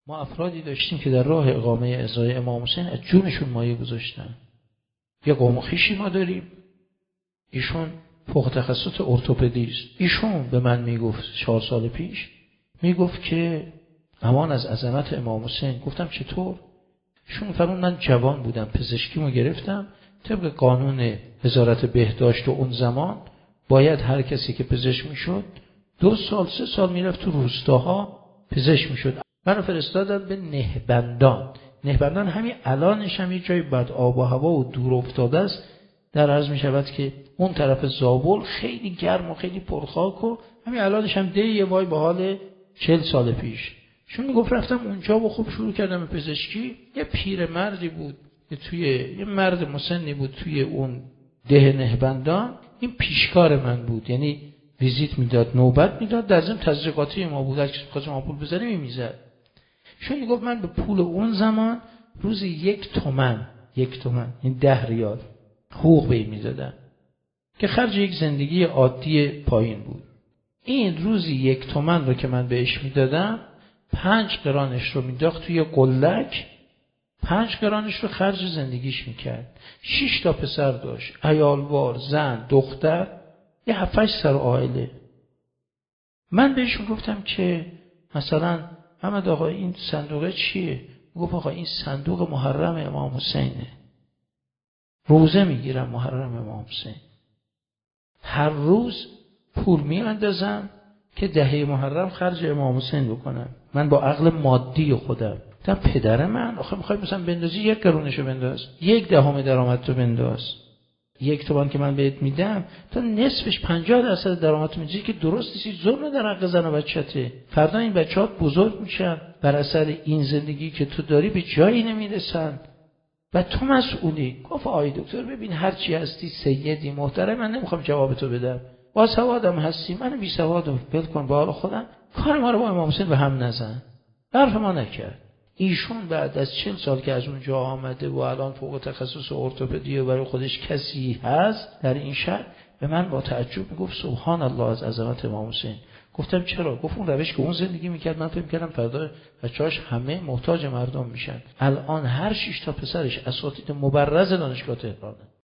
ما افرادی داشتیم که در راه اقامه ازای امام حسین از جونشون مایه گذاشتن. یه قوم خویشی ما داریم، ایشون فوق تخصص ارتوپدی است. ایشون به من میگفت 4 سال پیش، میگفت که امان از عظمت امام حسین. گفتم چطور؟ ایشون فرمود من جوان بودم، پزشکیمو گرفتم، طبق قانون وزارت بهداشت و اون زمان باید هر کسی که پزشک میشد 2 سال 3 سال میرفت تو روستاها پزشک میشد. منو فرستادن به نهبندان. نهبندان همین الانش هم یه جای بد آب و هوا و دور افتاده است. در عرض می شود که اون طرف زابل خیلی گرم و خیلی پرخاک و همین الانش هم یه وای به حال 40 سال پیش. چون میگفت رفتم اونجا و خوب شروع کردم به پزشکی. یه پیرمردی بود یه مرد مسنی بود توی اون ده نهبندان. این پیشکار من بود، یعنی ویزیت میداد، نوبت میداد، در ضمن تزریقاتی ما بود، هرکس می‌خواست ما پول بزنیم میزد. چون میگفت من به پول اون زمان روزی 1 تومن این 10 ریال حقوق به این میدادم که خرج یک زندگی عادی پایین بود. این روزی 1 تومن رو که من بهش میدادم 5 قرانش رو میداخت توی قلک، 5 قرانش رو خرج زندگیش میکرد. 6 تا پسر داشت، عیالوار، زن، دختر، یه 7-8 سر عائله. من بهش گفتم که مثلا محمد آقا این صندوقه چیه؟ گفت آقا این صندوق محرم امام حسینه، روزه میگیرم محرم امام حسین، هر روز پول میاندازم که دهه محرم خرج امام حسین بکنم. من با عقل مادی خودم گفتم پدر من آخه میخوای مثلا بندازی 1 قرونشو بنداز، 1/10 درآمدتو بنداز. 1 تومن که من بهت میدم تا نصفش 50% درآمدتو میدی که درست نیست، ظلم در حق زن و بچته. فردا این بچه‌ها بزرگ میشن بر اثر این زندگی که تو داری به جایی نمیرسن و تو مسئولی. گفت آی دکتر ببین هر چی هستی سیدی محترم، من نمیخوام جواب تو بدم، با سوادم هستی، من بی سوادم ول کن به حال خودم، کار ما رو با امام حسین به هم نزن. حرف ما نکرد. ایشون بعد از 40 سال که از اونجا آمده و الان فوق تخصص ارتوپدی و برای خودش کسی هست در این شهر، به من با تعجب میگفت سبحان الله از عظمت امام حسین. گفتم چرا؟ گفت اون روش که اون زندگی میکرد من فکر کردم فردا بچه‌هاش همه محتاج مردم میشن. الان هر 6 تا پسرش اساتید مبرز دانشگاه تهرانه.